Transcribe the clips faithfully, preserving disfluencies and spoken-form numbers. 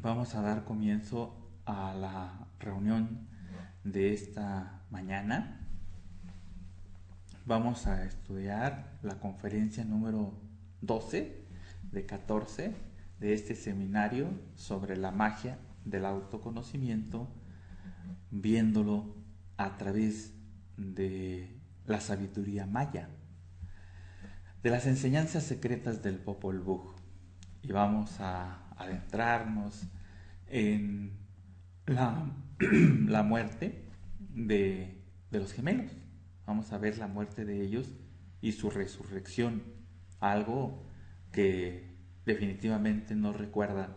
Vamos a dar comienzo a la reunión de esta mañana. Vamos a estudiar la conferencia número doce de catorce de este seminario sobre la magia del autoconocimiento, viéndolo a través de la sabiduría maya, de las enseñanzas secretas del Popol Vuh. Y vamos a adentrarnos en la, la muerte de, de los gemelos. Vamos a ver la muerte de ellos y su resurrección, algo que definitivamente nos recuerda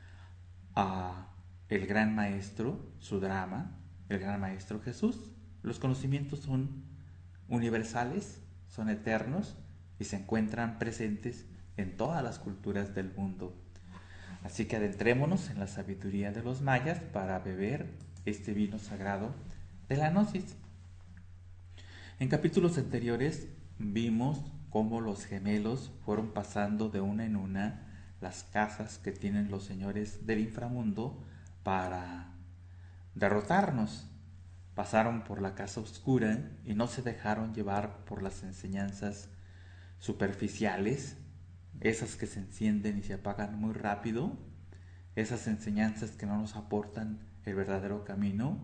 a el gran maestro, su drama, el gran maestro Jesús. Los conocimientos son universales, son eternos y se encuentran presentes en todas las culturas del mundo. Así que adentrémonos en la sabiduría de los mayas para beber este vino sagrado de la gnosis. En capítulos anteriores vimos cómo los gemelos fueron pasando de una en una las casas que tienen los señores del inframundo para derrotarnos. Pasaron por la casa oscura y no se dejaron llevar por las enseñanzas superficiales, esas que se encienden y se apagan muy rápido, esas enseñanzas que no nos aportan el verdadero camino.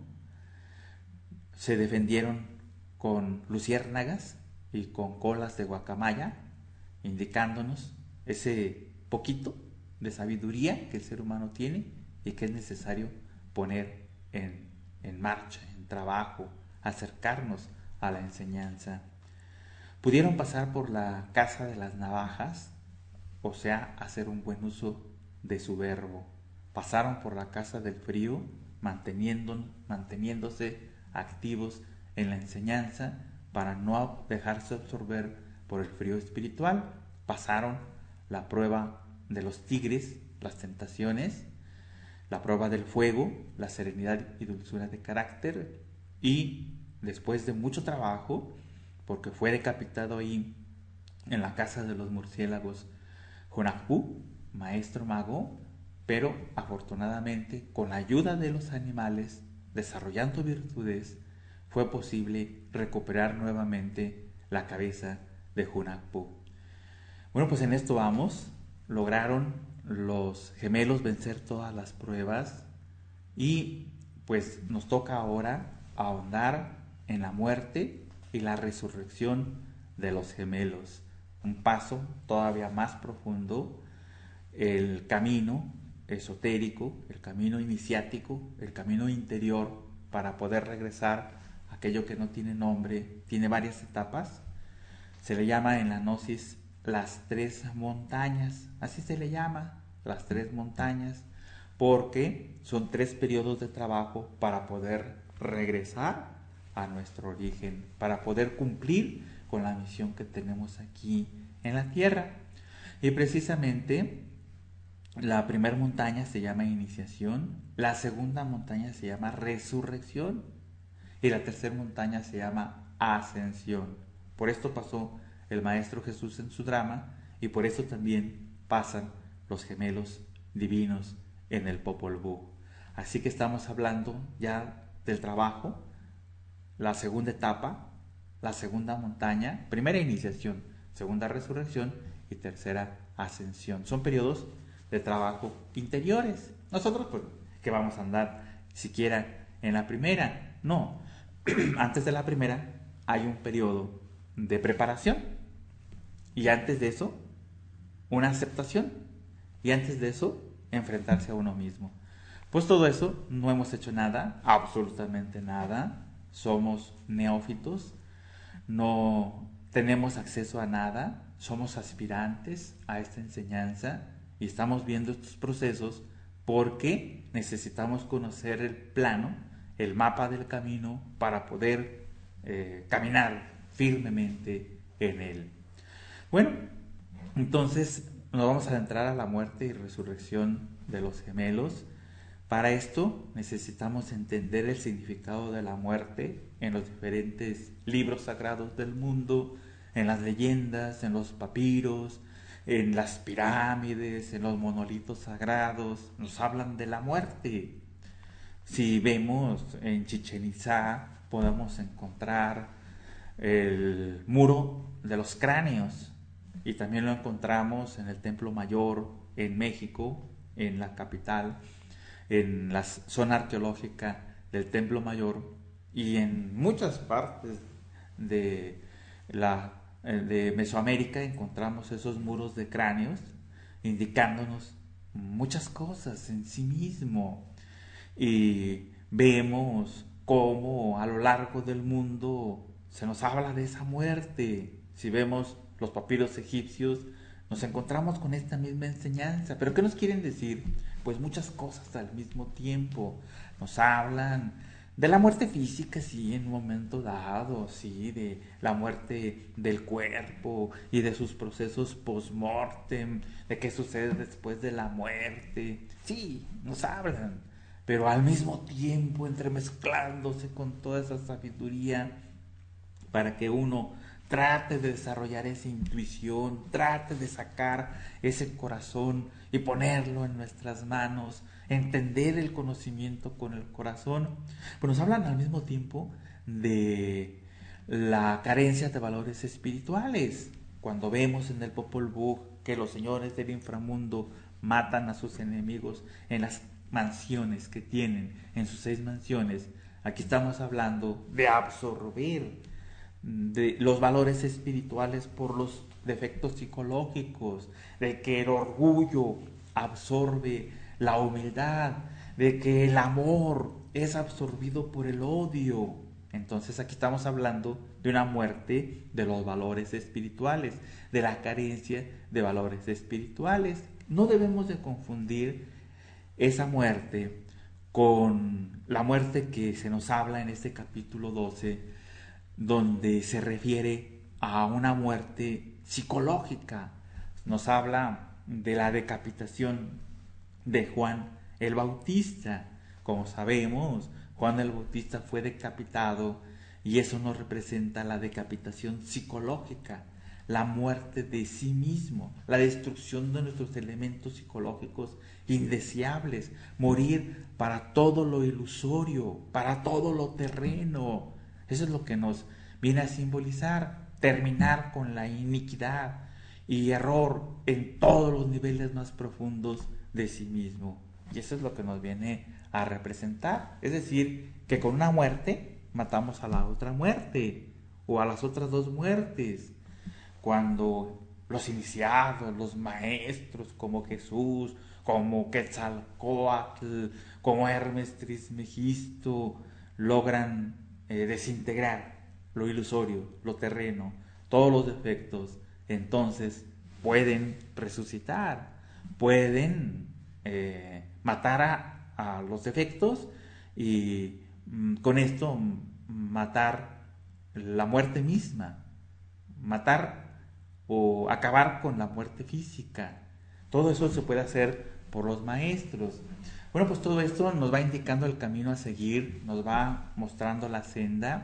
Se defendieron con luciérnagas y con colas de guacamaya, indicándonos ese poquito de sabiduría que el ser humano tiene y que es necesario poner en, en marcha, en trabajo, acercarnos a la enseñanza. Pudieron pasar por la casa de las navajas, o sea, hacer un buen uso de su verbo. Pasaron por la casa del frío, manteniendo, manteniéndose activos en la enseñanza para no dejarse absorber por el frío espiritual. Pasaron la prueba de los tigres, las tentaciones, la prueba del fuego, la serenidad y dulzura de carácter, y después de mucho trabajo, porque fue decapitado ahí en la casa de los murciélagos Hunahpu, maestro mago, pero afortunadamente con la ayuda de los animales, desarrollando virtudes, fue posible recuperar nuevamente la cabeza de Hunahpu. Bueno, pues en esto vamos. Lograron los gemelos vencer todas las pruebas y pues nos toca ahora ahondar en la muerte y la resurrección de los gemelos. Un paso todavía más profundo, el camino esotérico, el camino iniciático, el camino interior para poder regresar a aquello que no tiene nombre. Tiene varias etapas. Se le llama en la gnosis las tres montañas, así se le llama, las tres montañas, porque son tres periodos de trabajo para poder regresar a nuestro origen, para poder cumplir con la misión que tenemos aquí en la tierra. Y precisamente la primera montaña se llama iniciación, la segunda montaña se llama resurrección y la tercera montaña se llama ascensión. Por esto pasó el Maestro Jesús en su drama y por eso también pasan los gemelos divinos en el Popol Vuh. Así que estamos hablando ya del trabajo, la segunda etapa, la segunda montaña, primera iniciación, segunda resurrección y tercera ascensión. Son periodos de trabajo interiores. Nosotros, pues, que vamos a andar siquiera en la primera, no. Antes de la primera hay un periodo de preparación y antes de eso una aceptación y antes de eso enfrentarse a uno mismo. Pues todo eso no hemos hecho nada, absolutamente nada. Somos neófitos, no tenemos acceso a nada, somos aspirantes a esta enseñanza y estamos viendo estos procesos porque necesitamos conocer el plano, el mapa del camino para poder eh, caminar firmemente en él. Bueno, entonces nos vamos a adentrar a la muerte y resurrección de los gemelos. Para esto necesitamos entender el significado de la muerte en los diferentes libros sagrados del mundo, en las leyendas, en los papiros, en las pirámides, en los monolitos sagrados, nos hablan de la muerte. Si vemos en Chichén Itzá, podemos encontrar el muro de los cráneos, y también lo encontramos en el Templo Mayor en México, en la capital, en la zona arqueológica del Templo Mayor, y en muchas partes de, la, de Mesoamérica encontramos esos muros de cráneos indicándonos muchas cosas en sí mismo. Y vemos cómo a lo largo del mundo se nos habla de esa muerte. Si vemos los papiros egipcios, nos encontramos con esta misma enseñanza. ¿Pero qué nos quieren decir? Pues muchas cosas al mismo tiempo. Nos hablan de la muerte física, sí, en un momento dado, sí, de la muerte del cuerpo y de sus procesos post-mortem, de qué sucede después de la muerte. Sí, nos hablan, pero al mismo tiempo entremezclándose con toda esa sabiduría para que uno trate de desarrollar esa intuición, trate de sacar ese corazón y ponerlo en nuestras manos, entender el conocimiento con el corazón. Pues nos hablan al mismo tiempo de la carencia de valores espirituales. Cuando vemos en el Popol Vuh que los señores del inframundo matan a sus enemigos en las mansiones que tienen, en sus seis mansiones, aquí estamos hablando de absorber de los valores espirituales por los defectos psicológicos, de que el orgullo absorbe la humildad, de que el amor es absorbido por el odio. Entonces aquí estamos hablando de una muerte de los valores espirituales, de la carencia de valores espirituales. No debemos de confundir esa muerte con la muerte que se nos habla en este capítulo doce, donde se refiere a una muerte psicológica. Nos habla de la decapitación de Juan el Bautista. Como sabemos, Juan el Bautista fue decapitado, y eso nos representa la decapitación psicológica, la muerte de sí mismo, la destrucción de nuestros elementos psicológicos indeseables, morir para todo lo ilusorio, para todo lo terreno. Eso es lo que nos viene a simbolizar, terminar con la iniquidad y error en todos los niveles más profundos de sí mismo. Y eso es lo que nos viene a representar. Es decir, que con una muerte matamos a la otra muerte, o a las otras dos muertes. Cuando los iniciados, los maestros como Jesús, como Quetzalcóatl, como Hermes Trismegisto, logran eh, desintegrar lo ilusorio, lo terreno, todos los defectos, entonces pueden resucitar, pueden eh, matar a, a los defectos y mm, con esto mm, matar la muerte misma, matar o acabar con la muerte física. Todo eso se puede hacer por los maestros. Bueno, pues todo esto nos va indicando el camino a seguir, nos va mostrando la senda.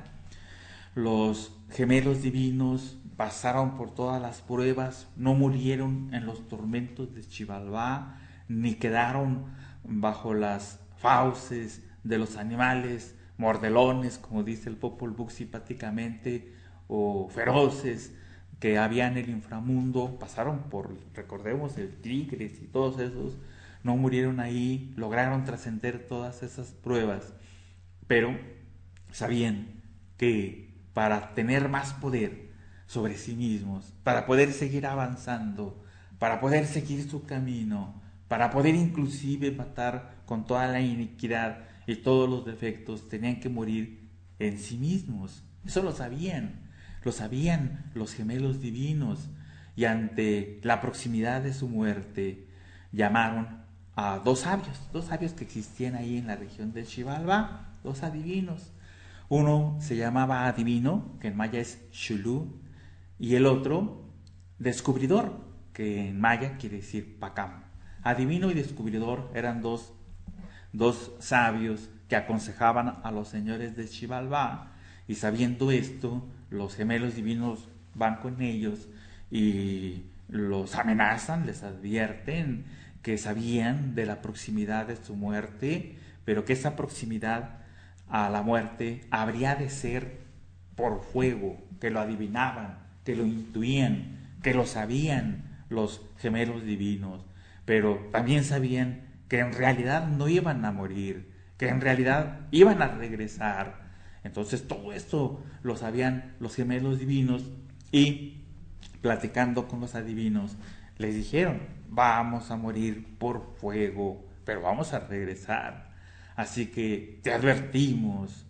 Los gemelos divinos pasaron por todas las pruebas, no murieron en los tormentos de Xibalbá, ni quedaron bajo las fauces de los animales mordelones, como dice el Popol Vuh simpáticamente, o feroces que había en el inframundo. Pasaron por, recordemos, el Tigris y todos esos, no murieron ahí, lograron trascender todas esas pruebas, pero sabían que para tener más poder sobre sí mismos, para poder seguir avanzando, para poder seguir su camino, para poder inclusive matar con toda la iniquidad y todos los defectos, tenían que morir en sí mismos. Eso lo sabían, lo sabían los gemelos divinos, y ante la proximidad de su muerte llamaron a dos sabios, dos sabios que existían ahí en la región del Xibalbá, dos adivinos. Uno se llamaba adivino, que en maya es Xulú, y el otro descubridor, que en maya quiere decir Pacam. Adivino y descubridor eran dos, dos sabios que aconsejaban a los señores de Xibalbá, y sabiendo esto, los gemelos divinos van con ellos y los amenazan, les advierten que sabían de la proximidad de su muerte, pero que esa proximidad a la muerte habría de ser por fuego, que lo adivinaban, que lo intuían, que lo sabían los gemelos divinos, pero también sabían que en realidad no iban a morir, que en realidad iban a regresar. Entonces todo esto lo sabían los gemelos divinos, y platicando con los adivinos les dijeron: vamos a morir por fuego, pero vamos a regresar. Así que te advertimos,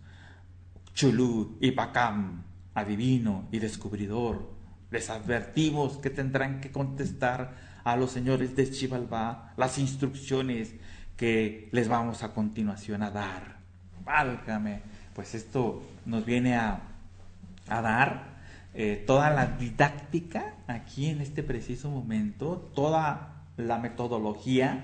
Chulú y Pacam, adivino y descubridor, les advertimos que tendrán que contestar a los señores de Xibalbá las instrucciones que les vamos a continuación a dar. Válgame, pues esto nos viene a, a dar eh, toda la didáctica aquí en este preciso momento, toda la metodología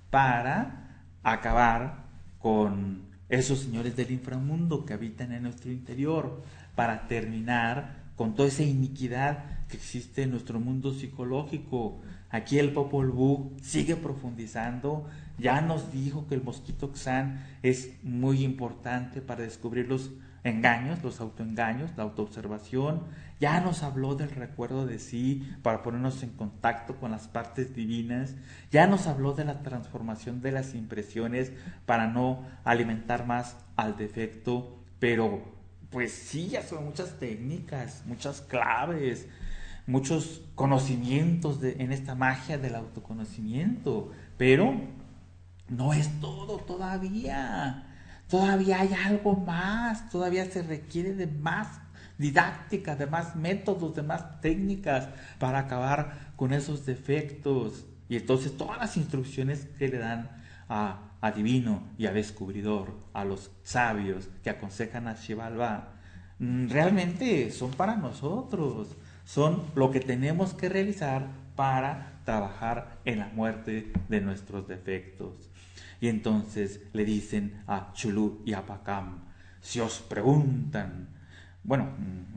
para acabar con esos señores del inframundo que habitan en nuestro interior, para terminar con toda esa iniquidad que existe en nuestro mundo psicológico. Aquí el Popol Vuh sigue profundizando. Ya nos dijo que el mosquito Xan es muy importante para descubrir los engaños, los autoengaños, la autoobservación. Ya nos habló del recuerdo de sí para ponernos en contacto con las partes divinas. Ya nos habló de la transformación de las impresiones para no alimentar más al defecto. Pero pues sí, ya son muchas técnicas, muchas claves, muchos conocimientos de, en esta magia del autoconocimiento, pero no es todo todavía. Todavía hay algo más, todavía se requiere de más didáctica, de más métodos, de más técnicas para acabar con esos defectos. Y entonces todas las instrucciones que le dan a adivino y a descubridor, a los sabios que aconsejan a Xibalbá, realmente son para nosotros, son lo que tenemos que realizar para trabajar en la muerte de nuestros defectos. Y entonces le dicen a Chulú y a Pacam: si os preguntan, bueno,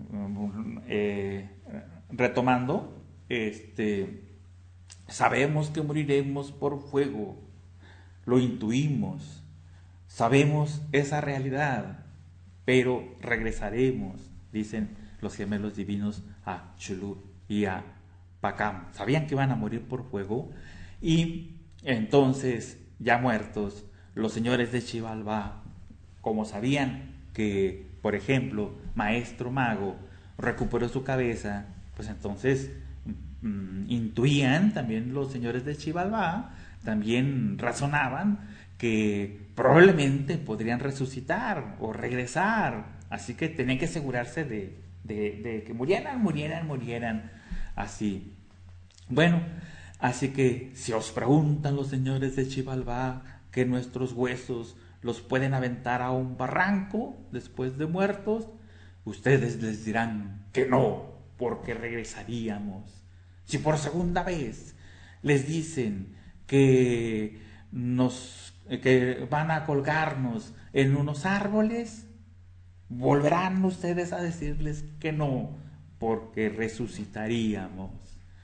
eh, retomando, este, sabemos que moriremos por fuego, lo intuimos, sabemos esa realidad, pero regresaremos, dicen los gemelos divinos a Chulú y a Pacam. Sabían que iban a morir por fuego, y entonces, ya muertos, los señores de Xibalbá, como sabían que, por ejemplo, Maestro Mago recuperó su cabeza, pues entonces mm, intuían también los señores de Xibalbá, también razonaban que probablemente podrían resucitar o regresar, así que tenían que asegurarse de, de, de que murieran, murieran, murieran, así. Bueno, así que si os preguntan los señores de Xibalbá que nuestros huesos los pueden aventar a un barranco después de muertos, ustedes les dirán que no, porque regresaríamos. Si por segunda vez les dicen que nos que van a colgarnos en unos árboles, volverán ustedes a decirles que no, porque resucitaríamos.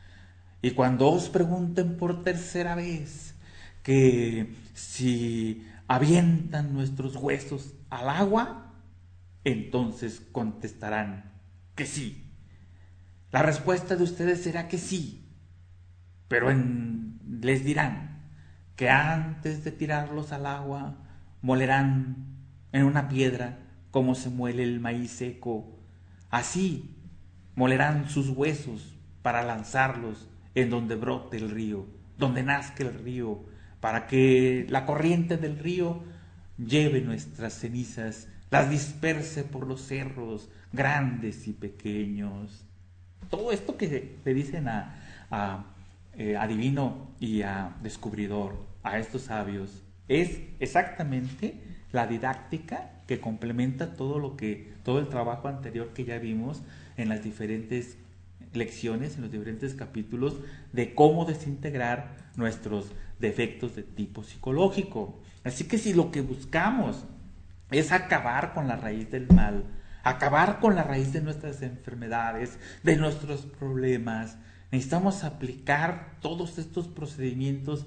Y cuando os pregunten por tercera vez que si avientan nuestros huesos al agua, entonces contestarán que sí. La respuesta de ustedes será que sí, pero en, les dirán que antes de tirarlos al agua molerán en una piedra como se muele el maíz seco. Así molerán sus huesos para lanzarlos en donde brote el río, donde nazca el río, para que la corriente del río lleve nuestras cenizas, las disperse por los cerros grandes y pequeños. Todo esto que le dicen a, a eh, adivino y a descubridor, a estos sabios, es exactamente la didáctica que complementa todo lo que, todo el trabajo anterior que ya vimos en las diferentes lecciones, en los diferentes capítulos de cómo desintegrar nuestros defectos de tipo psicológico. Así que si lo que buscamos es acabar con la raíz del mal, acabar con la raíz de nuestras enfermedades, de nuestros problemas, Necesitamos aplicar todos estos procedimientos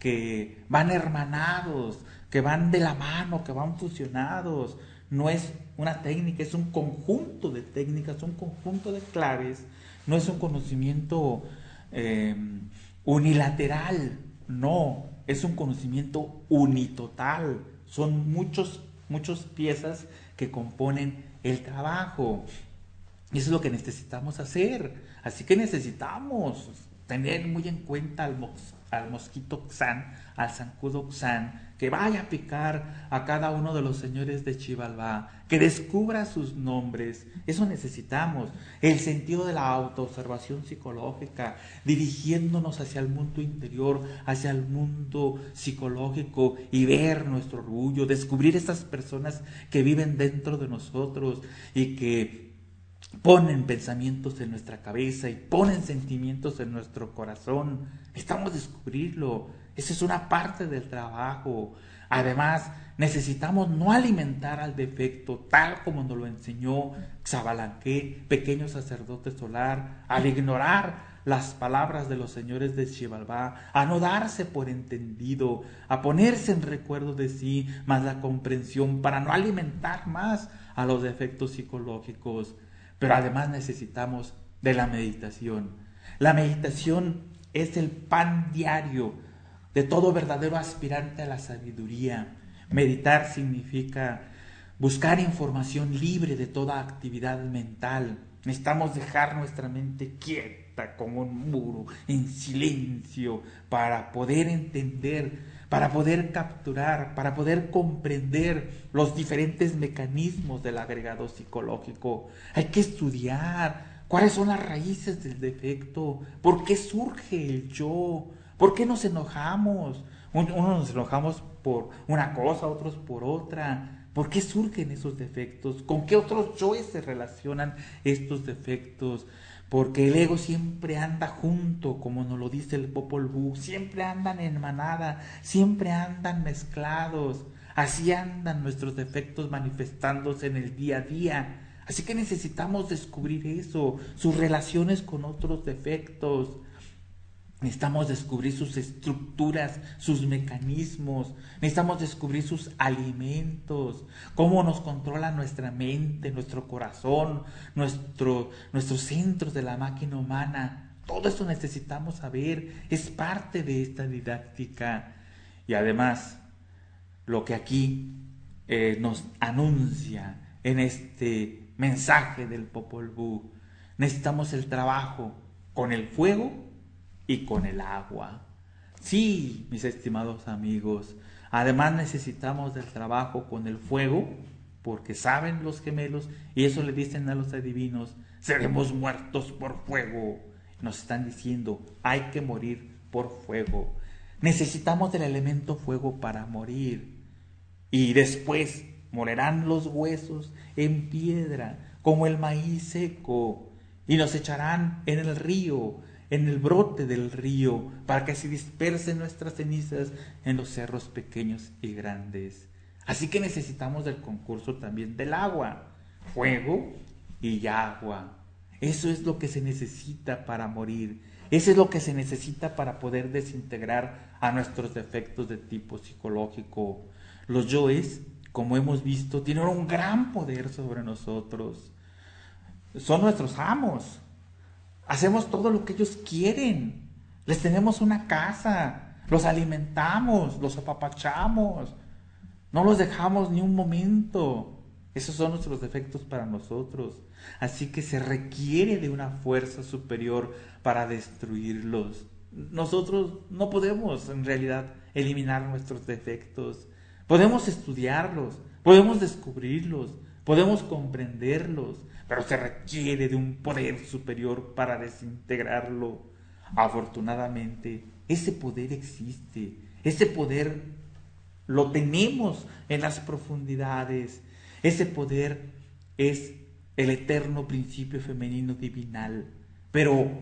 que van hermanados, que van de la mano, que van fusionados. No es una técnica, es un conjunto de técnicas, un conjunto de claves. No es un conocimiento eh, unilateral, no, es un conocimiento unitotal. Son muchos, muchas piezas que componen el trabajo. Y eso es lo que necesitamos hacer. Así que necesitamos tener muy en cuenta al, mos, al mosquito Xan, al zancudo Xan, que vaya a picar a cada uno de los señores de Xibalbá, que descubra sus nombres. Eso necesitamos. El sentido de la autoobservación psicológica, dirigiéndonos hacia el mundo interior, hacia el mundo psicológico y ver nuestro orgullo, descubrir esas personas que viven dentro de nosotros y que ponen pensamientos en nuestra cabeza y ponen sentimientos en nuestro corazón. Necesitamos descubrirlo. Esa es una parte del trabajo. Además, necesitamos no alimentar al defecto, tal como nos lo enseñó Xabalanqué, pequeño sacerdote solar, al ignorar las palabras de los señores de Xibalbá, a no darse por entendido, a ponerse en recuerdo de sí, más la comprensión, para no alimentar más a los defectos psicológicos. Pero además necesitamos de la meditación. La meditación es el pan diario de todo verdadero aspirante a la sabiduría. Meditar significa buscar información libre de toda actividad mental. Necesitamos dejar nuestra mente quieta como un muro, en silencio, para poder entender, para poder capturar, para poder comprender los diferentes mecanismos del agregado psicológico. Hay que estudiar cuáles son las raíces del defecto, por qué surge el yo, por qué nos enojamos. Unos nos enojamos por una cosa, otros por otra. ¿Por qué surgen esos defectos? ¿Con qué otros yoes se relacionan estos defectos? Porque el ego siempre anda junto, como nos lo dice el Popol Vuh, siempre andan en manada, siempre andan mezclados. Así andan nuestros defectos manifestándose en el día a día. Así que necesitamos descubrir eso, sus relaciones con otros defectos. Necesitamos descubrir sus estructuras, sus mecanismos. Necesitamos descubrir sus alimentos, cómo nos controla nuestra mente, nuestro corazón, nuestro, nuestros centros de la máquina humana. Todo eso necesitamos saber, es parte de esta didáctica. Y además, lo que aquí eh, nos anuncia en este mensaje del Popol Vuh, necesitamos el trabajo con el fuego y con el agua. Sí, mis estimados amigos, además necesitamos del trabajo con el fuego, porque saben los gemelos, y eso le dicen a los adivinos, seremos muertos por fuego. Nos están diciendo, hay que morir por fuego. Necesitamos del elemento fuego para morir. Y después molerán los huesos en piedra, como el maíz seco, y nos echarán en el río, en el brote del río, para que se dispersen nuestras cenizas en los cerros pequeños y grandes. Así que necesitamos del concurso también del agua, fuego y agua. Eso es lo que se necesita para morir. Eso es lo que se necesita para poder desintegrar a nuestros defectos de tipo psicológico. Los yoes, como hemos visto, tienen un gran poder sobre nosotros. Son nuestros amos. Hacemos todo lo que ellos quieren. Les tenemos una casa, los alimentamos, los apapachamos. No los dejamos ni un momento. Esos son nuestros defectos para nosotros. Así que se requiere de una fuerza superior para destruirlos. Nosotros no podemos en realidad eliminar nuestros defectos. Podemos estudiarlos, podemos descubrirlos, podemos comprenderlos, pero se requiere de un poder superior para desintegrarlo. Afortunadamente, ese poder existe, ese poder lo tenemos en las profundidades. Ese poder es el eterno principio femenino divinal, pero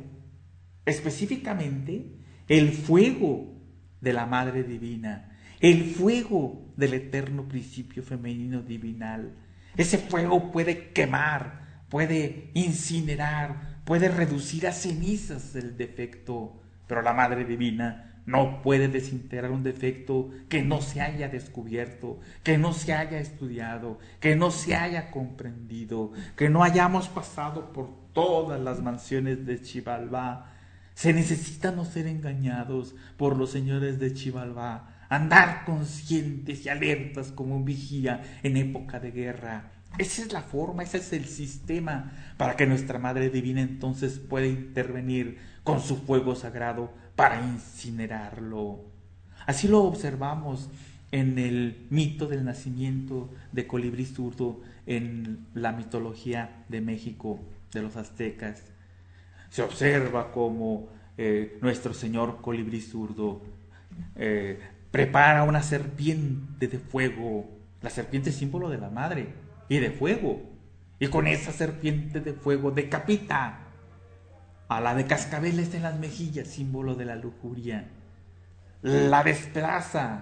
específicamente el fuego de la Madre Divina, el fuego del eterno principio femenino divinal. Ese fuego puede quemar, puede incinerar, puede reducir a cenizas el defecto, pero la Madre Divina no puede desintegrar un defecto que no se haya descubierto, que no se haya estudiado, que no se haya comprendido, que no hayamos pasado por todas las mansiones de Xibalbá. Se necesita no ser engañados por los señores de Xibalbá, andar conscientes y alertas como un vigía en época de guerra. Esa es la forma, ese es el sistema para que nuestra Madre Divina entonces pueda intervenir con su fuego sagrado para incinerarlo. Así lo observamos en el mito del nacimiento de Colibrí Zurdo en la mitología de México, de los aztecas. Se observa cómo eh, nuestro señor Colibrí Zurdo eh, prepara una serpiente de fuego, la serpiente símbolo de la madre, y de fuego, y con esa serpiente de fuego decapita a la de cascabeles en las mejillas, símbolo de la lujuria, la desplaza,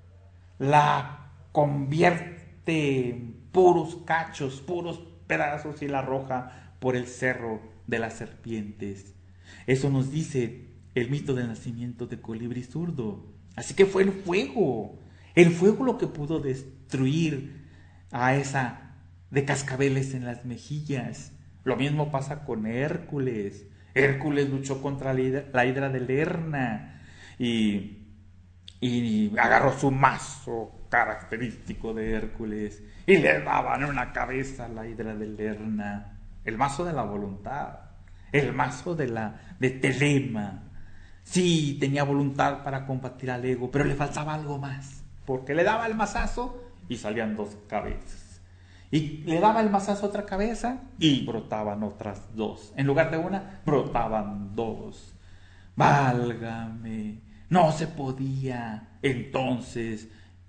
la convierte en puros cachos, puros pedazos y la arroja por el cerro de las serpientes. Eso nos dice el mito del nacimiento de Colibrí Zurdo. Así que fue el fuego, el fuego lo que pudo destruir a esa de cascabeles en las mejillas. Lo mismo pasa con Hércules. Hércules luchó contra la hidra de Lerna y, y agarró su mazo característico de Hércules y le daban una cabeza a la hidra de Lerna, el mazo de la voluntad, el mazo de la de Telema. Sí, tenía voluntad para combatir al ego, pero le faltaba algo más, porque le daba el mazazo y salían dos cabezas. Y le daba el mazazo a otra cabeza y brotaban otras dos. En lugar de una, brotaban dos. Válgame, no se podía. Entonces,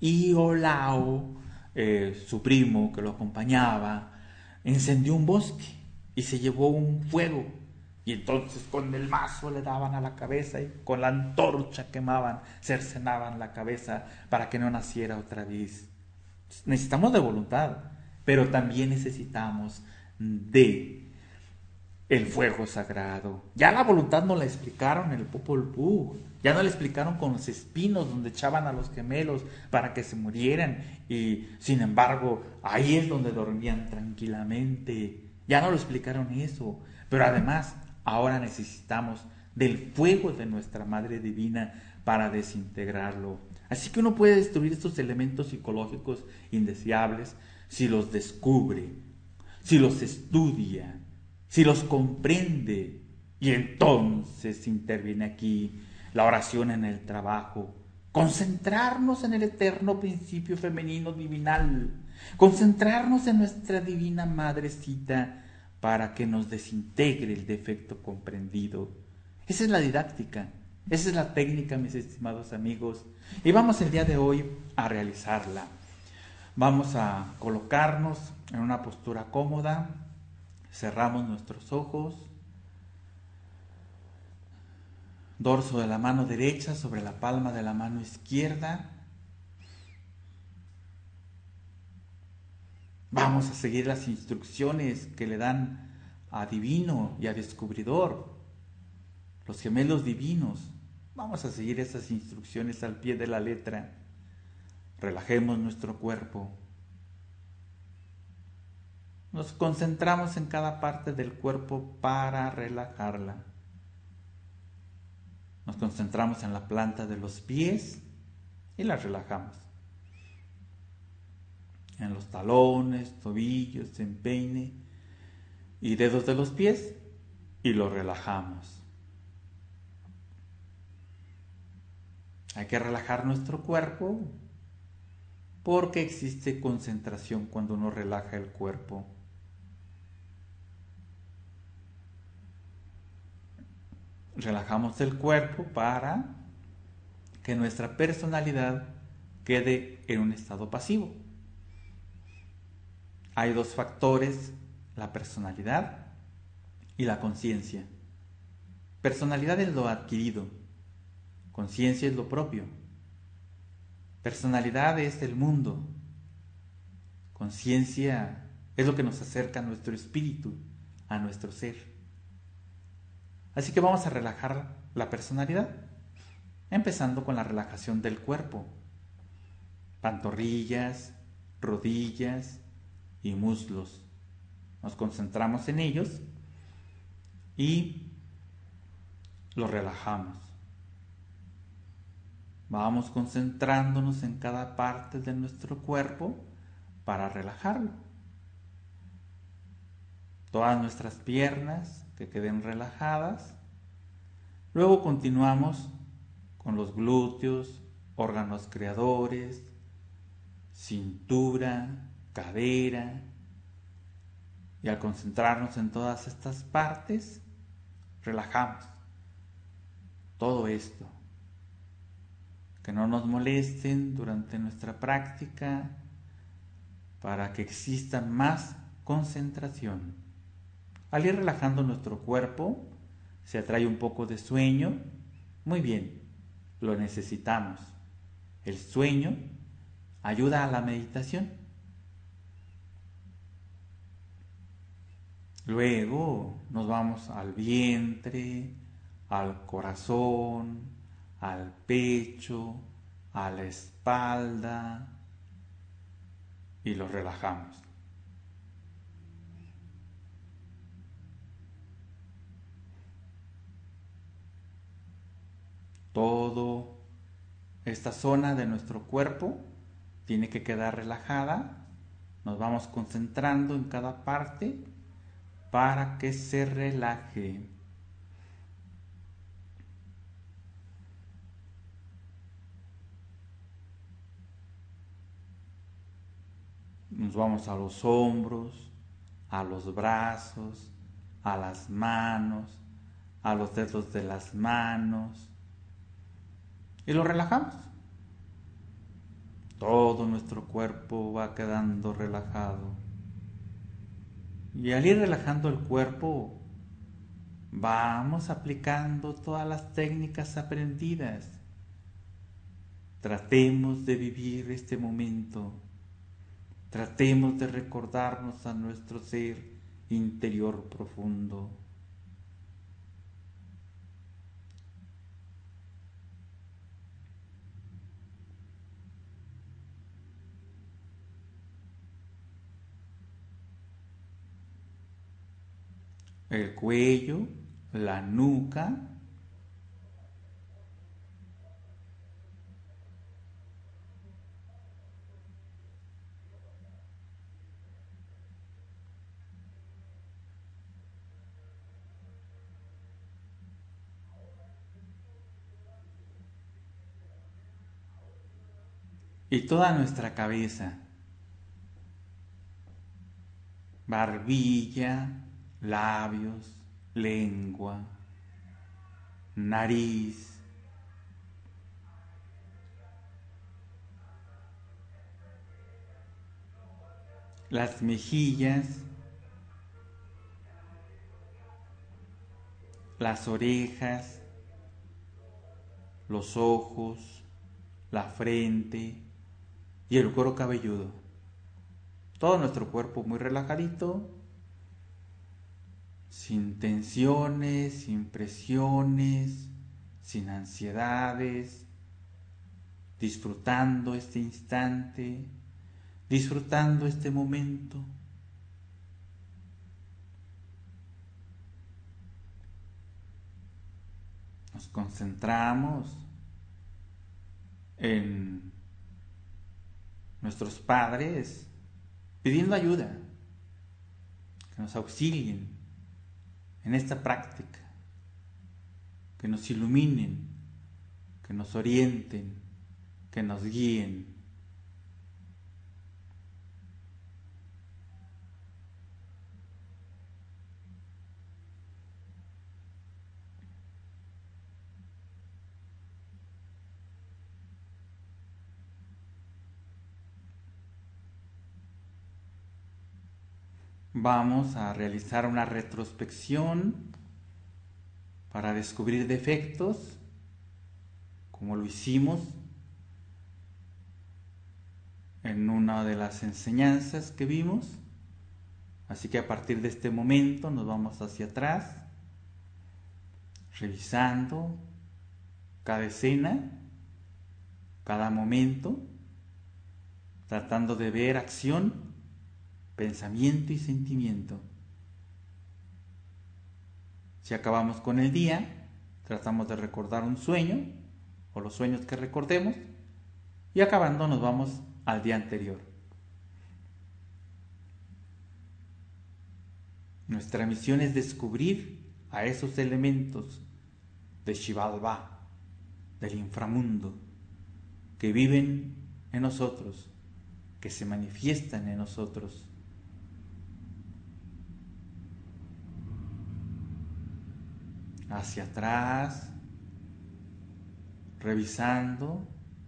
Iolao, eh, su primo que lo acompañaba, encendió un bosque y se llevó un fuego. Y entonces con el mazo le daban a la cabeza y con la antorcha quemaban, cercenaban la cabeza para que no naciera otra vez. Necesitamos de voluntad, pero también necesitamos de el fuego sagrado. Ya la voluntad nos la explicaron en el Popol Vuh, ya nos la explicaron con los espinos donde echaban a los gemelos para que se murieran y sin embargo ahí es donde dormían tranquilamente. Ya nos lo explicaron eso, pero además ahora necesitamos del fuego de nuestra Madre Divina para desintegrarlo. Así que uno puede destruir estos elementos psicológicos indeseables si los descubre, si los estudia, si los comprende. Y entonces interviene aquí la oración en el trabajo. Concentrarnos en el eterno principio femenino divinal. Concentrarnos en nuestra divina madrecita para que nos desintegre el defecto comprendido. Esa es la didáctica, esa es la técnica, mis estimados amigos. Y vamos el día de hoy a realizarla. Vamos a colocarnos en una postura cómoda, cerramos nuestros ojos, dorso de la mano derecha sobre la palma de la mano izquierda. Vamos a seguir las instrucciones que le dan a Divino y a Descubridor, los gemelos divinos. Vamos a seguir esas instrucciones al pie de la letra. Relajemos nuestro cuerpo. Nos concentramos en cada parte del cuerpo para relajarla. Nos concentramos en la planta de los pies y la relajamos. En los talones, tobillos, empeine y dedos de los pies y lo relajamos. Hay que relajar nuestro cuerpo porque existe concentración cuando uno relaja el cuerpo. Relajamos el cuerpo para que nuestra personalidad quede en un estado pasivo. Hay dos factores, la personalidad y la conciencia. Personalidad es lo adquirido, conciencia es lo propio. Personalidad es el mundo, conciencia es lo que nos acerca a nuestro espíritu, a nuestro ser. Así que vamos a relajar la personalidad, empezando con la relajación del cuerpo, pantorrillas, rodillas y muslos. Nos concentramos en ellos y los relajamos. Vamos concentrándonos en cada parte de nuestro cuerpo para relajarlo. Todas nuestras piernas que queden relajadas. Luego continuamos con los glúteos, órganos creadores, cintura, cadera. Y al concentrarnos en todas estas partes, relajamos todo esto. Que no nos molesten durante nuestra práctica para que exista más concentración. Al ir relajando nuestro cuerpo, se atrae un poco de sueño. Muy bien, lo necesitamos. El sueño ayuda a la meditación. Luego nos vamos al vientre, al corazón, al pecho, a la espalda y los relajamos. Toda esta zona de nuestro cuerpo tiene que quedar relajada. Nos vamos concentrando en cada parte para que se relaje. Nos vamos a los hombros, a los brazos, a las manos, a los dedos de las manos y lo relajamos. Todo nuestro cuerpo va quedando relajado. Y al ir relajando el cuerpo, vamos aplicando todas las técnicas aprendidas. Tratemos de vivir este momento. Tratemos de recordarnos a nuestro ser interior profundo. El cuello, la nuca, y toda nuestra cabeza, barbilla, labios, lengua, nariz, las mejillas, las orejas, los ojos, la frente y el cuero cabelludo. Todo nuestro cuerpo muy relajadito, sin tensiones, sin presiones, sin ansiedades, disfrutando este instante, disfrutando este momento. Nos concentramos en nuestros padres pidiendo ayuda, que nos auxilien en esta práctica, que nos iluminen, que nos orienten, que nos guíen. Vamos a realizar una retrospección para descubrir defectos, como lo hicimos en una de las enseñanzas que vimos. Así que a partir de este momento nos vamos hacia atrás revisando cada escena, cada momento, tratando de ver acción, pensamiento y sentimiento. Si acabamos con el día, tratamos de recordar un sueño o los sueños que recordemos y acabando nos vamos al día anterior. Nuestra misión es descubrir a esos elementos de Xibalbá, del inframundo, que viven en nosotros, que se manifiestan en nosotros. Hacia atrás, revisando,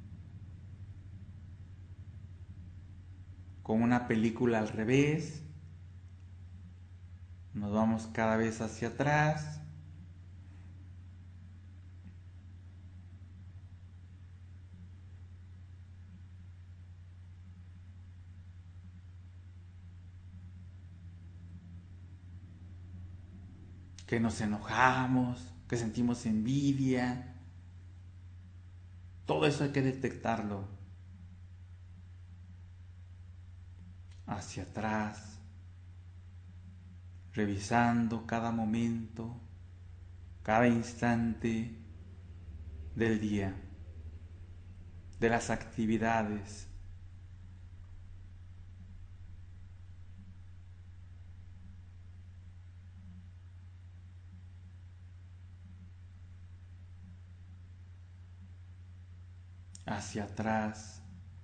con una película al revés, nos vamos cada vez hacia atrás. Que nos enojamos, que sentimos envidia. Todo eso hay que detectarlo. Hacia atrás, revisando cada momento, cada instante del día, de las actividades. Hacia atrás.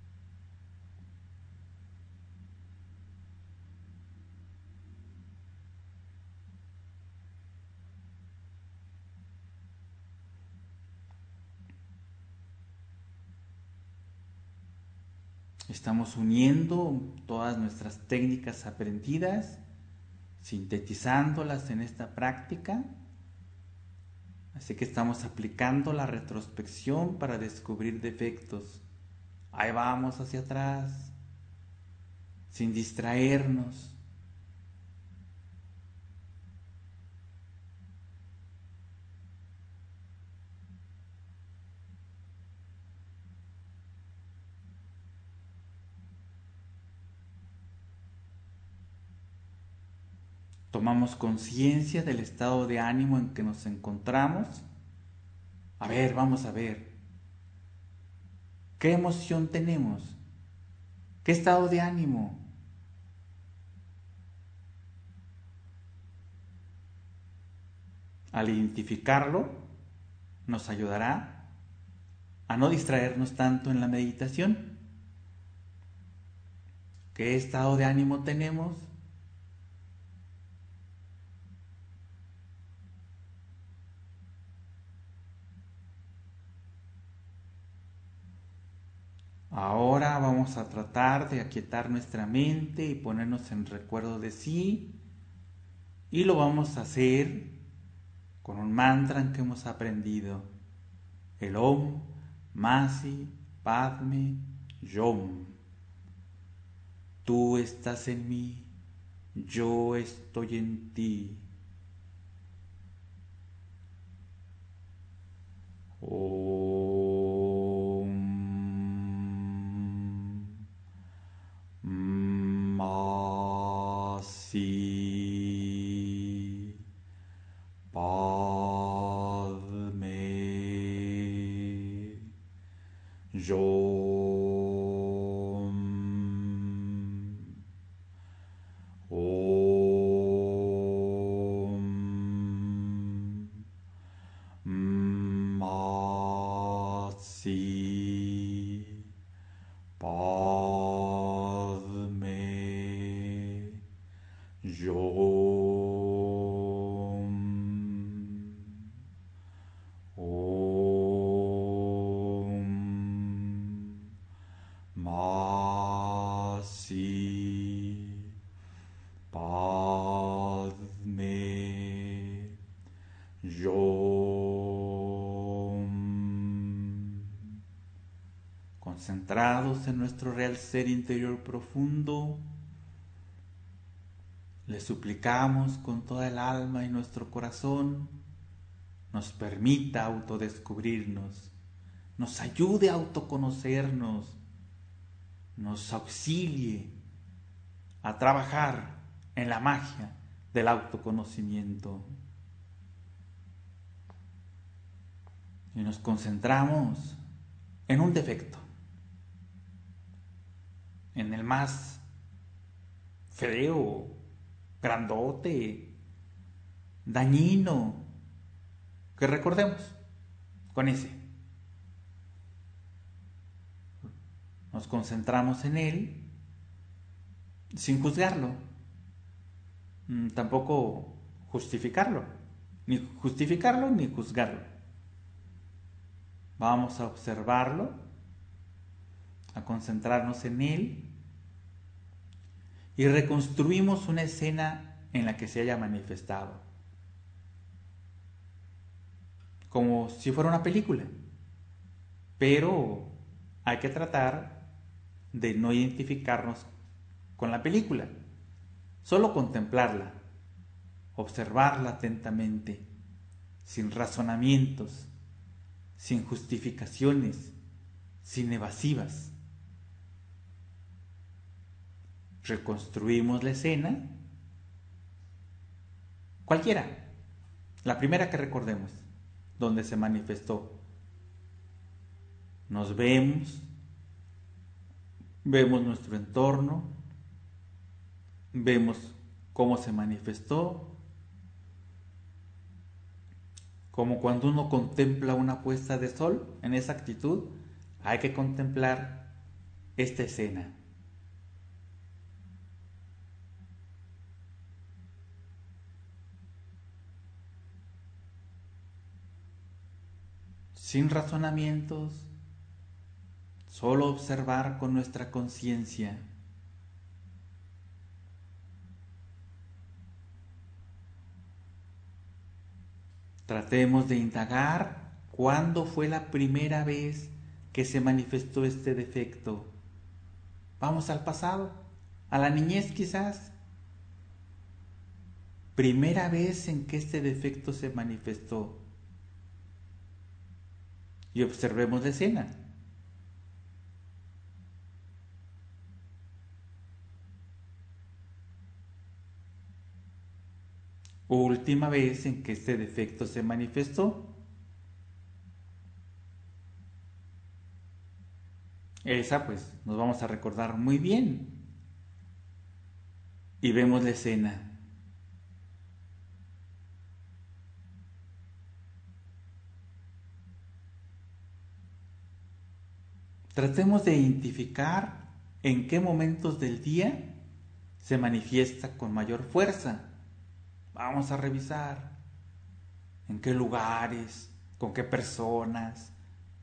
Estamos uniendo todas nuestras técnicas aprendidas, sintetizándolas en esta práctica. Así que estamos aplicando la retrospección para descubrir defectos. Ahí vamos hacia atrás, sin distraernos. Tomamos conciencia del estado de ánimo en que nos encontramos. A ver, vamos a ver. ¿Qué emoción tenemos? ¿Qué estado de ánimo? Al identificarlo, nos ayudará a no distraernos tanto en la meditación. ¿Qué estado de ánimo tenemos? Ahora vamos a tratar de aquietar nuestra mente y ponernos en recuerdo de sí. Y lo vamos a hacer con un mantra que hemos aprendido. El Om Masi Padme Yom. Tú estás en mí, yo estoy en ti. Om Masi Padme Yom. Om Masi Padme Yom. Om Masi Padme Yom. Concentrados en nuestro real ser interior profundo, le suplicamos con toda el alma y nuestro corazón nos permita autodescubrirnos, nos ayude a autoconocernos, nos auxilie a trabajar en la magia del autoconocimiento. Y nos concentramos en un defecto, en el más feo, grandote, dañino, que recordemos, con ese. Nos concentramos en él sin juzgarlo, tampoco justificarlo, ni justificarlo ni juzgarlo. Vamos a observarlo, a concentrarnos en él y reconstruimos una escena en la que se haya manifestado, como si fuera una película, pero hay que tratar de no identificarnos con la película, solo contemplarla, observarla atentamente, sin razonamientos, sin justificaciones, sin evasivas. Reconstruimos la escena, cualquiera, la primera que recordemos, donde se manifestó. Nos vemos, vemos nuestro entorno, vemos cómo se manifestó, como cuando uno contempla una puesta de sol. En esa actitud hay que contemplar esta escena. Sin razonamientos, solo observar con nuestra conciencia. Tratemos de indagar cuándo fue la primera vez que se manifestó este defecto. Vamos al pasado, a la niñez quizás. Primera vez en que este defecto se manifestó. Y observemos la escena. Última vez en que este defecto se manifestó. Esa pues nos vamos a recordar muy bien. Y vemos la escena. Tratemos de identificar en qué momentos del día se manifiesta con mayor fuerza. Vamos a revisar en qué lugares, con qué personas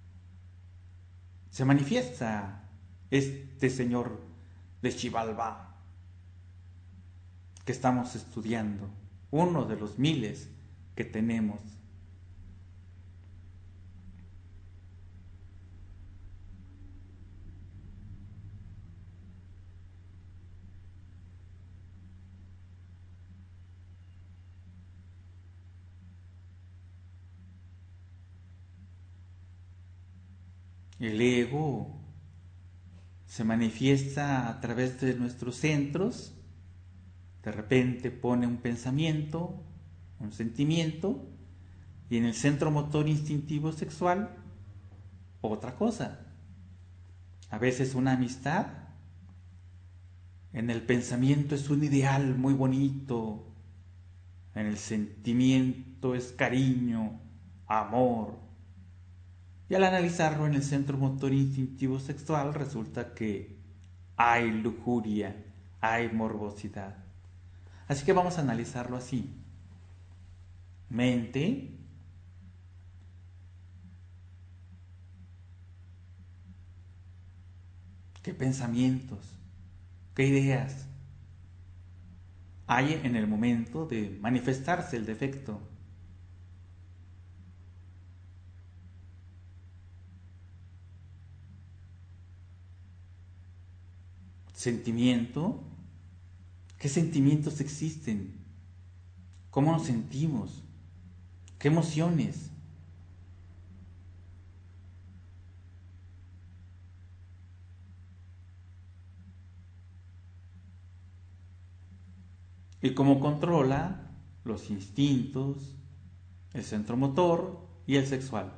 se manifiesta este señor de Xibalbá que estamos estudiando, uno de los miles que tenemos. El ego se manifiesta a través de nuestros centros. De repente pone un pensamiento, un sentimiento, y en el centro motor instintivo sexual, otra cosa. A veces una amistad, en el pensamiento es un ideal muy bonito, en el sentimiento es cariño, amor. Y al analizarlo en el centro motor instintivo sexual resulta que hay lujuria, hay morbosidad. Así que vamos a analizarlo así. Mente, ¿qué pensamientos, qué ideas hay en el momento de manifestarse el defecto? Sentimiento, ¿qué sentimientos existen? ¿Cómo nos sentimos? ¿Qué emociones? Y cómo controla los instintos, el centro motor y el sexual.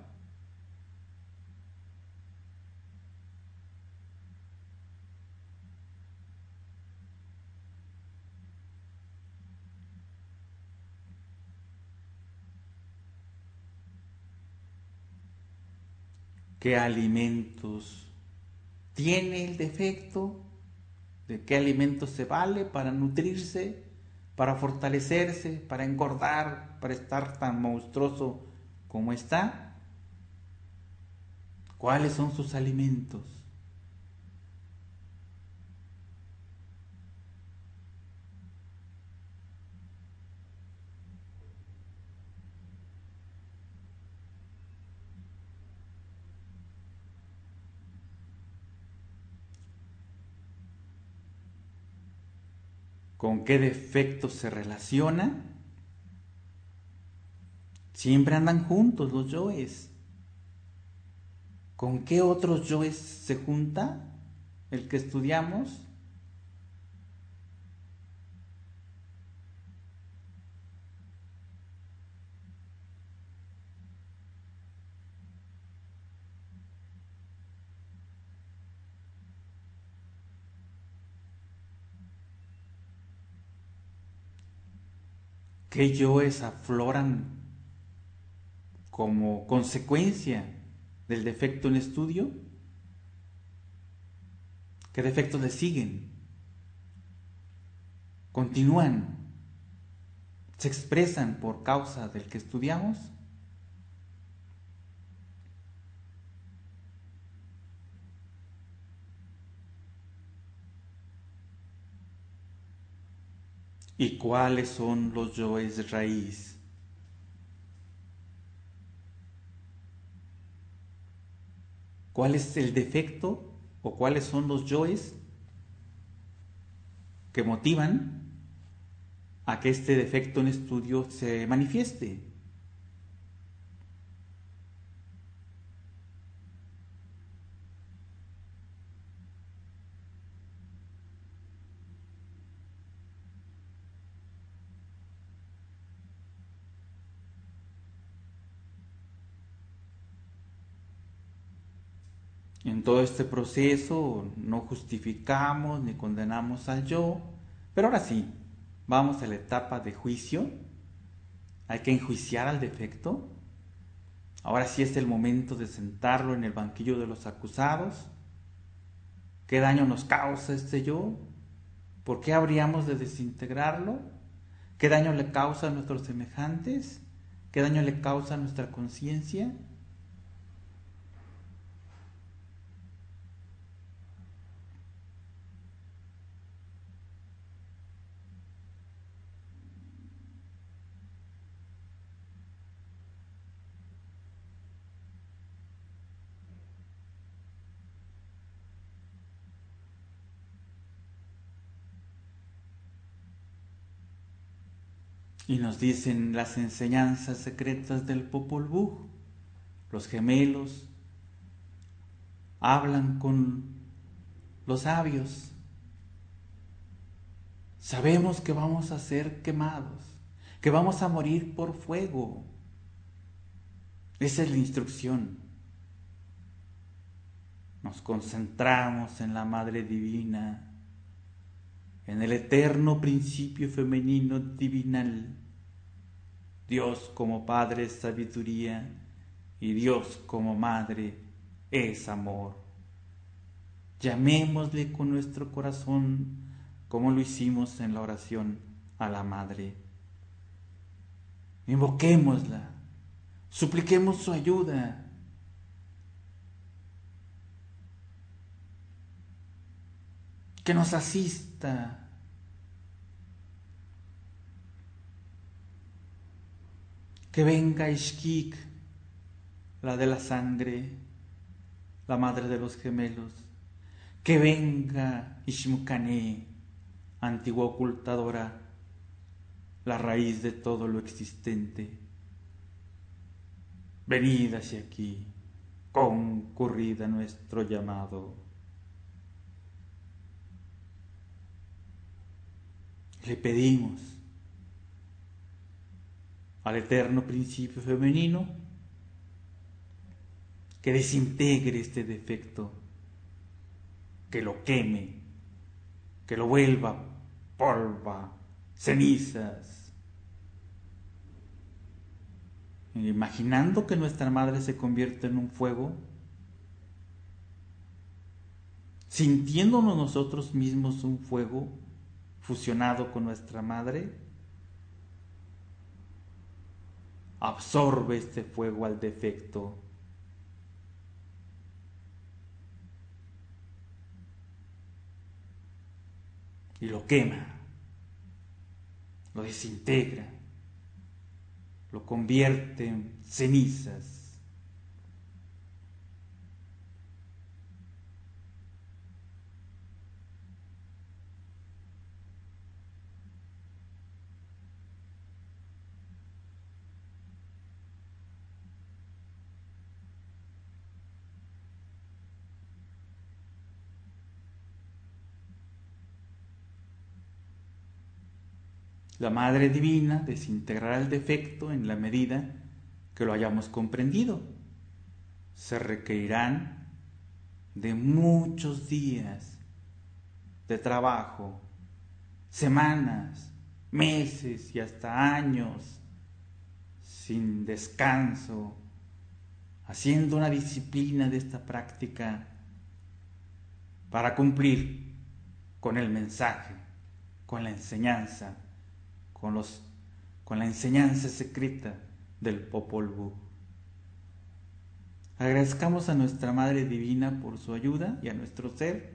¿Qué alimentos tiene el defecto? ¿De qué alimentos se vale para nutrirse, para fortalecerse, para engordar, para estar tan monstruoso como está? ¿Cuáles son sus alimentos? ¿Con qué defectos se relaciona? Siempre andan juntos los yoes. ¿Con qué otros yoes se junta el que estudiamos? ¿Qué yoes afloran como consecuencia del defecto en estudio? ¿Qué defectos le siguen? ¿Continúan? ¿Se expresan por causa del que estudiamos? ¿Y cuáles son los yoes raíz? ¿Cuál es el defecto o cuáles son los yoes que motivan a que este defecto en estudio se manifieste? En todo este proceso no justificamos ni condenamos al yo, pero ahora sí, vamos a la etapa de juicio. Hay que enjuiciar al defecto. Ahora sí es el momento de sentarlo en el banquillo de los acusados. ¿Qué daño nos causa este yo? ¿Por qué habríamos de desintegrarlo? ¿Qué daño le causa a nuestros semejantes? ¿Qué daño le causa a nuestra conciencia? Y nos dicen las enseñanzas secretas del Popol Vuh. Los gemelos hablan con los sabios. Sabemos que vamos a ser quemados, que vamos a morir por fuego. Esa es la instrucción. Nos concentramos en la Madre Divina, en el eterno principio femenino divinal. Dios como Padre es sabiduría y Dios como Madre es amor. Llamémosle con nuestro corazón como lo hicimos en la oración a la Madre. Invoquémosla, supliquemos su ayuda. Que nos asista. Que venga Ixquic, la de la sangre, la madre de los gemelos. Que venga Ixmucané, antigua ocultadora, la raíz de todo lo existente. venid hacia aquí, concurrid a nuestro llamado. Le pedimos al eterno principio femenino que desintegre este defecto, que lo queme, que lo vuelva polva, cenizas. Imaginando que nuestra madre se convierte en un fuego, sintiéndonos nosotros mismos un fuego fusionado con nuestra madre, absorbe este fuego al defecto y lo quema, lo desintegra, lo convierte en cenizas. La Madre Divina desintegrará el defecto en la medida que lo hayamos comprendido. Se requerirán de muchos días de trabajo, semanas, meses y hasta años, sin descanso, haciendo una disciplina de esta práctica para cumplir con el mensaje, con la enseñanza, con, los, con la enseñanza secreta del Popol Vuh. Agradezcamos a nuestra Madre Divina por su ayuda y a nuestro ser.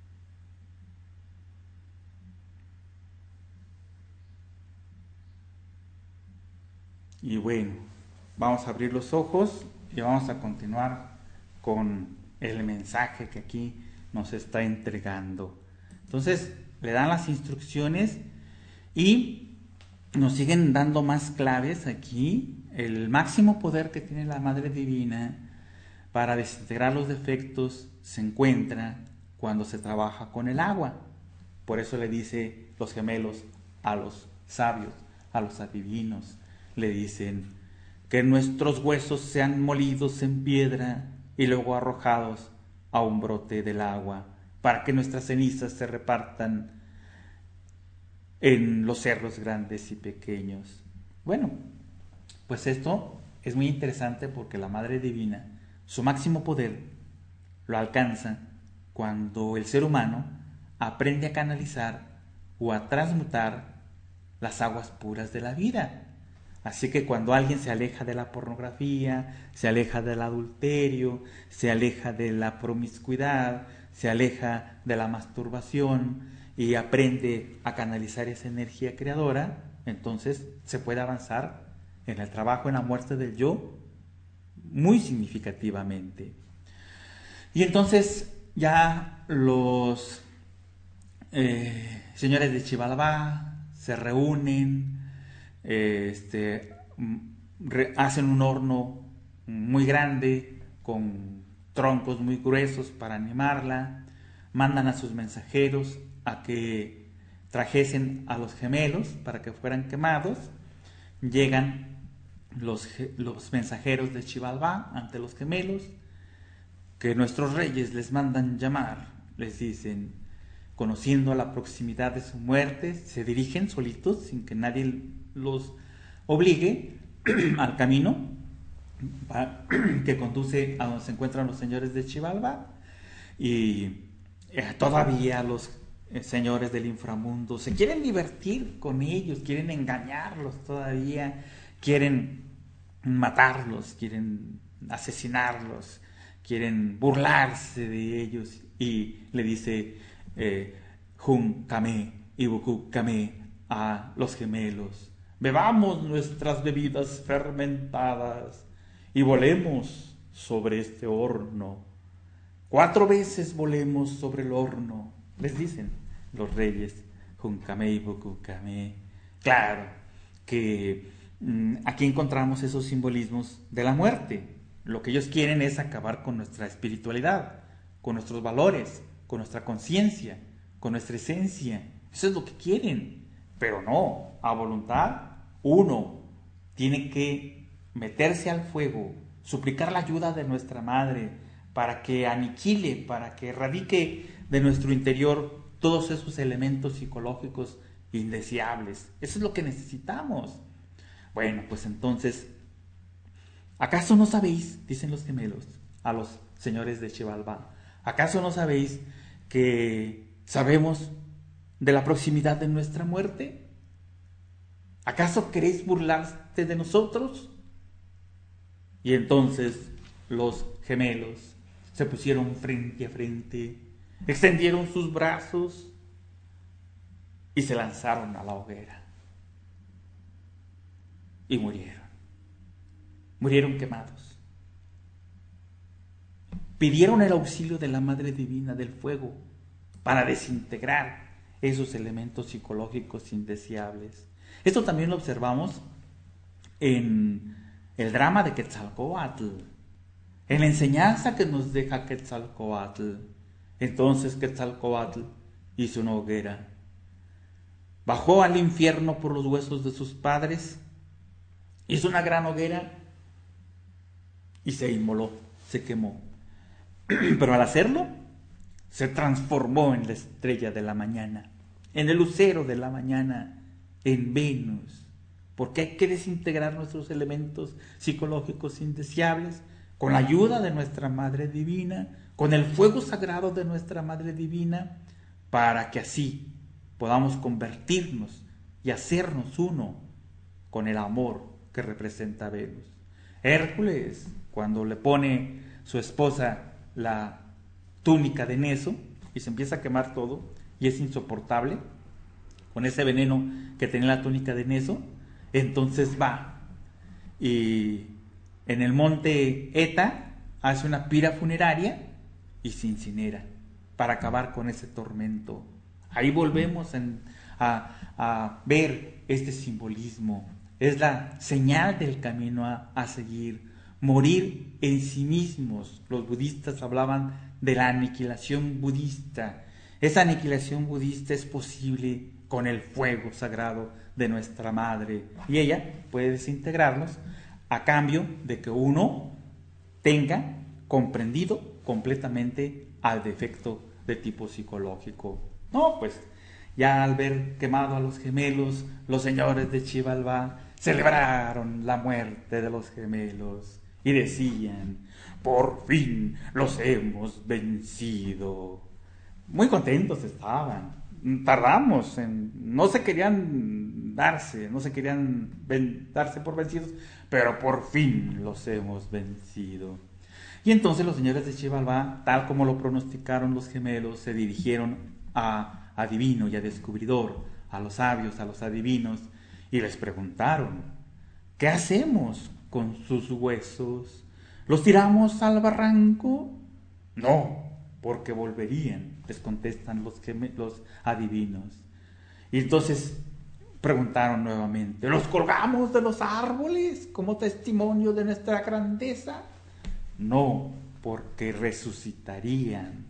Y bueno, vamos a abrir los ojos y vamos a continuar con el mensaje que aquí nos está entregando. Entonces, le dan las instrucciones y nos siguen dando más claves aquí. El máximo poder que tiene la Madre Divina para desintegrar los defectos se encuentra cuando se trabaja con el agua. Por eso le dice los gemelos a los sabios, a los adivinos, le dicen que nuestros huesos sean molidos en piedra y luego arrojados a un brote del agua, para que nuestras cenizas se repartan en los cerros grandes y pequeños. Bueno, pues esto es muy interesante porque la Madre Divina, su máximo poder lo alcanza cuando el ser humano aprende a canalizar o a transmutar las aguas puras de la vida. Así que cuando alguien se aleja de la pornografía, se aleja del adulterio, se aleja de la promiscuidad, se aleja de la masturbación y aprende a canalizar esa energía creadora, entonces se puede avanzar en el trabajo, en la muerte del yo, muy significativamente. Y entonces ya los eh, señores de Xibalbá se reúnen, eh, este, re, hacen un horno muy grande con troncos muy gruesos para animarla, mandan a sus mensajeros a que trajesen a los gemelos para que fueran quemados. Llegan los, los mensajeros de Xibalbá ante los gemelos, que nuestros reyes les mandan llamar. Les dicen, conociendo la proximidad de su muerte, se dirigen solitos, sin que nadie los obligue, al camino que conduce a donde se encuentran los señores de Xibalbá. Y eh, todavía los eh, señores del inframundo se quieren divertir con ellos, quieren engañarlos todavía, quieren matarlos, quieren asesinarlos, quieren burlarse de ellos. Y le dice eh, Hun Kame y Buku Kame a los gemelos: bebamos nuestras bebidas fermentadas y volemos sobre este horno. Cuatro veces volemos sobre el horno, les dicen los reyes Hun Kame y Buku Kame. Claro que Aquí encontramos esos simbolismos de la muerte. Lo que ellos quieren es acabar con nuestra espiritualidad, con nuestros valores, con nuestra conciencia, con nuestra esencia. Eso es lo que quieren. Pero no, a voluntad, uno tiene que meterse al fuego, suplicar la ayuda de nuestra madre para que aniquile, para que erradique de nuestro interior todos esos elementos psicológicos indeseables. Eso es lo que necesitamos. Bueno, pues entonces, ¿acaso no sabéis, dicen los gemelos a los señores de Xibalbá, ¿acaso no sabéis que sabemos de la proximidad de nuestra muerte? ¿Acaso queréis burlarte de nosotros? Y entonces los gemelos se pusieron frente a frente, extendieron sus brazos y se lanzaron a la hoguera. Y murieron. Murieron quemados. Pidieron el auxilio de la Madre Divina del fuego para desintegrar esos elementos psicológicos indeseables. Esto también lo observamos en el drama de Quetzalcóatl, en la enseñanza que nos deja Quetzalcóatl. Entonces Quetzalcóatl hizo una hoguera, bajó al infierno por los huesos de sus padres, hizo una gran hoguera y se inmoló, se quemó. Pero al hacerlo, se transformó en la estrella de la mañana, en el lucero de la mañana, en Venus, porque hay que desintegrar nuestros elementos psicológicos indeseables con la ayuda de nuestra Madre Divina, con el fuego sagrado de nuestra Madre Divina, para que así podamos convertirnos y hacernos uno con el amor que representa Venus. Hércules, cuando le pone su esposa la túnica de Neso y se empieza a quemar todo y es insoportable con ese veneno que tenía la túnica de Neso, entonces va y en el monte Eta hace una pira funeraria y se incinera para acabar con ese tormento. Ahí volvemos en, a, a ver este simbolismo. Es la señal del camino a, a seguir. Morir en sí mismos. Los budistas hablaban de la aniquilación budista. Esa aniquilación budista es posible con el fuego sagrado de nuestra madre. Y ella puede desintegrarnos a cambio de que uno tenga comprendido completamente al defecto de tipo psicológico. No, pues ya al ver quemado a los gemelos, los señores de Xibalbá celebraron la muerte de los gemelos y decían: por fin los hemos vencido. Muy contentos estaban. Tardamos en, no se querían darse, no se querían ven, darse por vencidos, pero por fin los hemos vencido. Y entonces los señores de Xibalbá, tal como lo pronosticaron los gemelos, se dirigieron a adivino y a descubridor, a los sabios, a los adivinos, y les preguntaron: ¿qué hacemos con sus huesos? ¿Los tiramos al barranco? No, porque volverían, les contestan los, geme- los adivinos. Y entonces preguntaron nuevamente: ¿los colgamos de los árboles como testimonio de nuestra grandeza? No, porque resucitarían.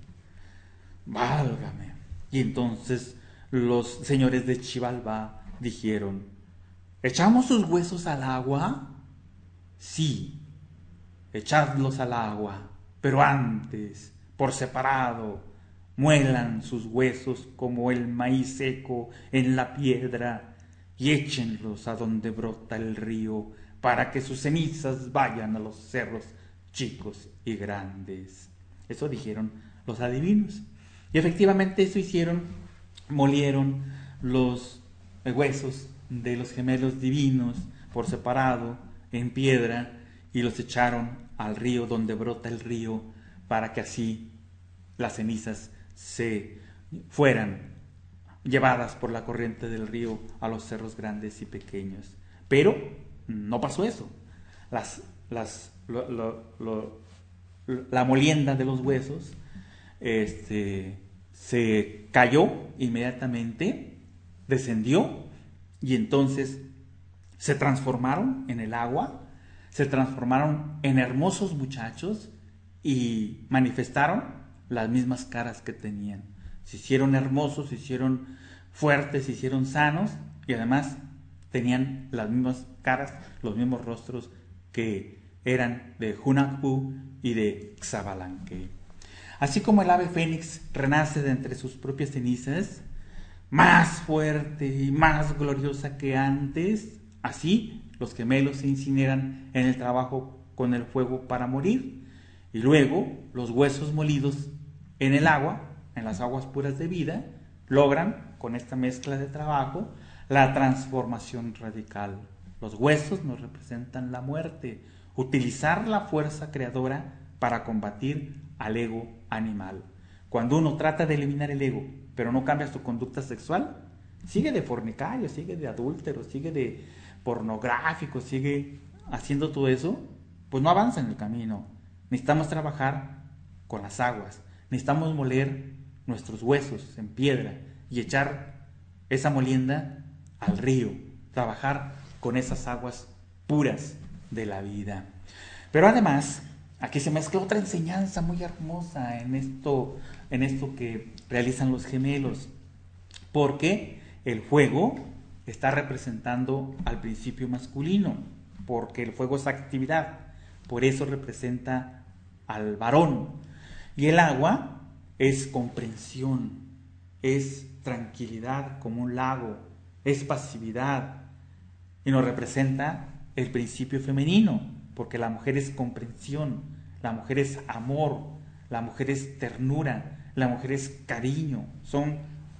Válgame. Y entonces los señores de Xibalbá dijeron: ¿echamos sus huesos al agua? Sí, echadlos al agua, pero antes, por separado, muelan sus huesos como el maíz seco en la piedra y échenlos a donde brota el río, para que sus cenizas vayan a los cerros chicos y grandes. Eso dijeron los adivinos. Y efectivamente eso hicieron, molieron los huesos de los gemelos divinos por separado en piedra y los echaron al río donde brota el río, para que así las cenizas se fueran llevadas por la corriente del río a los cerros grandes y pequeños. Pero no pasó eso. Las, las, lo, lo, lo, la molienda de los huesos este, se cayó inmediatamente, descendió, y entonces se transformaron en el agua, se transformaron en hermosos muchachos y manifestaron las mismas caras que tenían. Se hicieron hermosos, se hicieron fuertes, se hicieron sanos y además tenían las mismas caras, los mismos rostros que eran de Hunahpu y de Xbalanque. Así como el ave fénix renace de entre sus propias cenizas, más fuerte y más gloriosa que antes, así los gemelos se incineran en el trabajo con el fuego para morir, y luego los huesos molidos en el agua, en las aguas puras de vida, logran, con esta mezcla de trabajo, la transformación radical. Los huesos nos representan la muerte, utilizar la fuerza creadora para combatir al ego animal. Cuando uno trata de eliminar el ego, pero no cambia su conducta sexual, sigue de fornicario, sigue de adúltero, sigue de pornográfico, sigue haciendo todo eso, pues no avanza en el camino. Necesitamos trabajar con las aguas, necesitamos moler nuestros huesos en piedra y echar esa molienda al río, trabajar con esas aguas puras de la vida. Pero además, aquí se mezcla otra enseñanza muy hermosa en esto, en esto que realizan los gemelos, porque el fuego está representando al principio masculino, porque el fuego es actividad, por eso representa al varón, y el agua es comprensión, es tranquilidad como un lago, es pasividad, y nos representa el principio femenino, porque la mujer es comprensión, la mujer es amor, la mujer es ternura, la mujer es cariño, son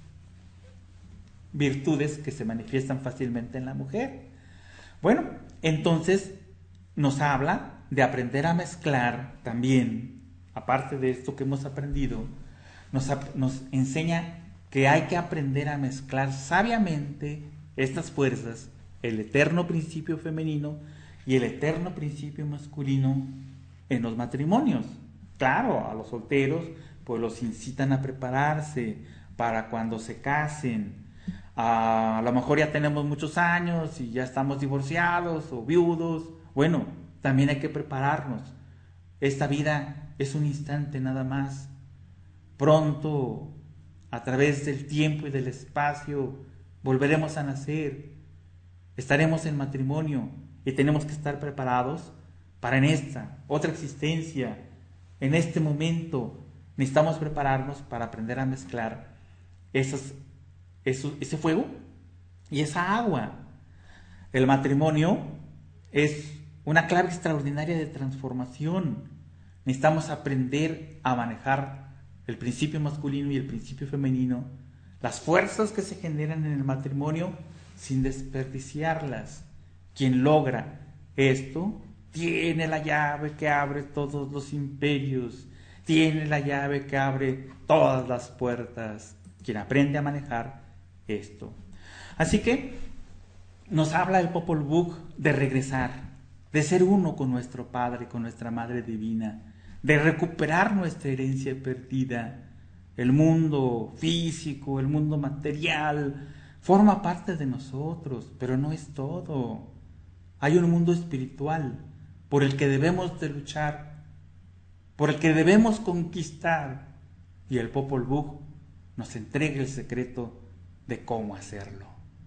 virtudes que se manifiestan fácilmente en la mujer. Bueno, entonces nos habla de aprender a mezclar también, aparte de esto que hemos aprendido, nos, nos enseña que hay que aprender a mezclar sabiamente estas fuerzas, el eterno principio femenino y el eterno principio masculino en los matrimonios. Claro, a los solteros pues los incitan a prepararse para cuando se casen. A, a lo mejor ya tenemos muchos años y ya estamos divorciados o viudos. Bueno, también hay que prepararnos. Esta vida es un instante nada más. Pronto, a través del tiempo y del espacio, volveremos a nacer. Estaremos en matrimonio y tenemos que estar preparados para en esta otra existencia, en este momento. Necesitamos prepararnos para aprender a mezclar esas, eso, ese fuego y esa agua. El matrimonio es una clave extraordinaria de transformación. Necesitamos aprender a manejar el principio masculino y el principio femenino, las fuerzas que se generan en el matrimonio sin desperdiciarlas. Quien logra esto tiene la llave que abre todos los imperios, tiene la llave que abre todas las puertas. Quien aprende a manejar esto. Así que nos habla el Popol Vuh de regresar, de ser uno con nuestro Padre, con nuestra Madre Divina, de recuperar nuestra herencia perdida. El mundo físico, el mundo material, forma parte de nosotros, pero no es todo. Hay un mundo espiritual por el que debemos de luchar, por el que debemos conquistar, y el Popol Vuh nos entrega el secreto de cómo hacerlo.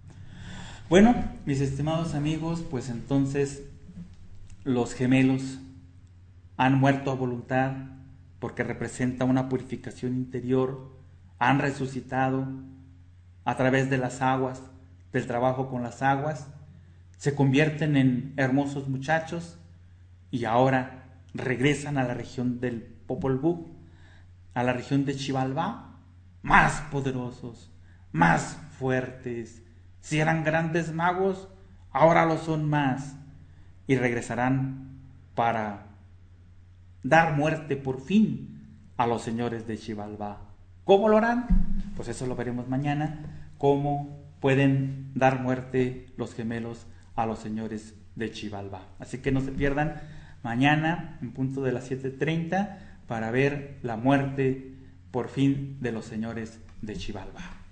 Bueno, mis estimados amigos, pues entonces los gemelos han muerto a voluntad porque representa una purificación interior, han resucitado a través de las aguas, del trabajo con las aguas, se convierten en hermosos muchachos y ahora regresan a la región del Popol Vuh, a la región de Xibalbá, más poderosos, más fuertes. Si eran grandes magos, ahora lo son más, y regresarán para dar muerte por fin a los señores de Xibalbá. ¿Cómo lo harán? Pues eso lo veremos mañana, cómo pueden dar muerte los gemelos a los señores de Xibalbá. Así que no se pierdan mañana en punto de las siete treinta para ver la muerte por fin de los señores de Xibalbá.